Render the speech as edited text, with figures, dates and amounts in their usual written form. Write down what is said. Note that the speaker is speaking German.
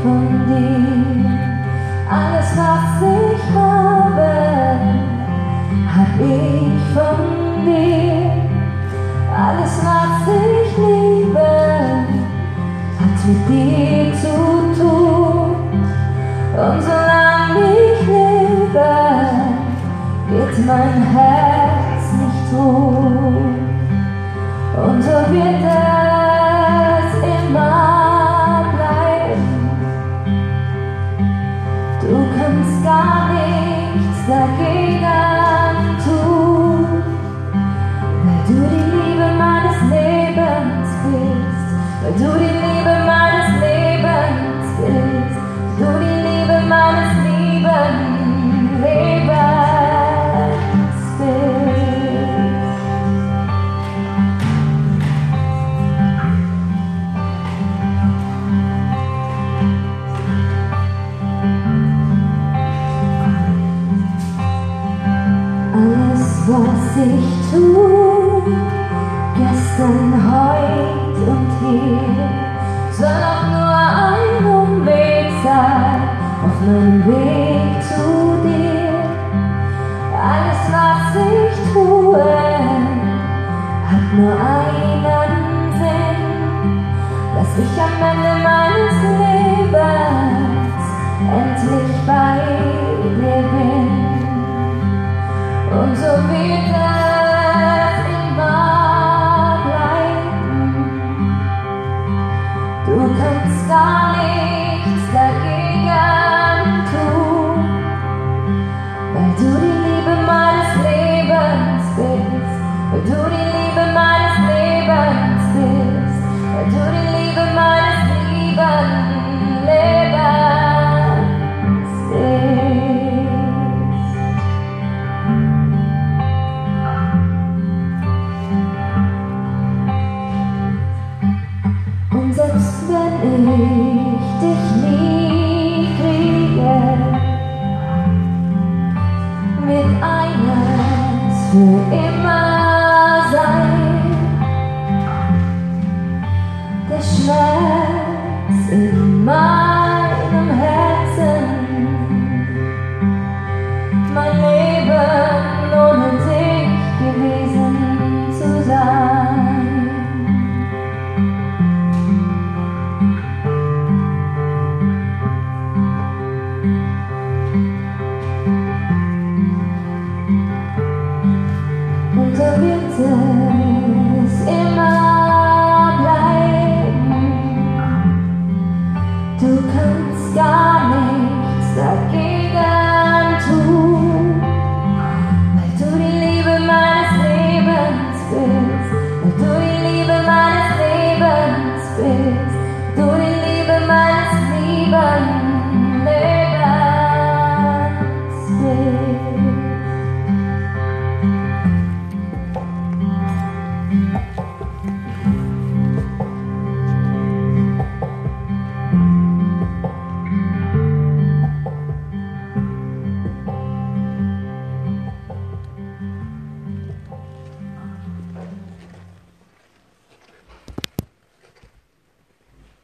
von dir. Alles, was ich habe, hab ich von dir. Alles, was ich liebe, hat mit dir zu tun. Und solange ich lebe, wird mein Herz nicht ruhen. Und so wird es immer bleiben. Du kannst gar nichts dagegen tun, weil du die Liebe meines Lebens bist, weil du die Liebe meines Lebens bist, du die Liebe meines Lebens bist. Alles, was ich tue, gestern, heut und hier, soll auch nur ein Umweg sein auf meinem Weg zu dir. Alles, was ich tue, hat nur einen Sinn, dass ich am Ende meines Lebens endlich bei dir bin. Und so wird es immer bleiben. Du kannst gar nichts dagegen tun, weil du die Liebe meines Lebens bist, weil du die Liebe meines Lebens bist, weil du die Liebe meines Lebens bist. Und selbst wenn ich dich nie kriege, wird eines für immer sein: der Schmerz in meinem Herzen, mein Leben ohne dich gewesen zu sein. Und so wird es immer bleiben. Du kannst gar nichts dagegen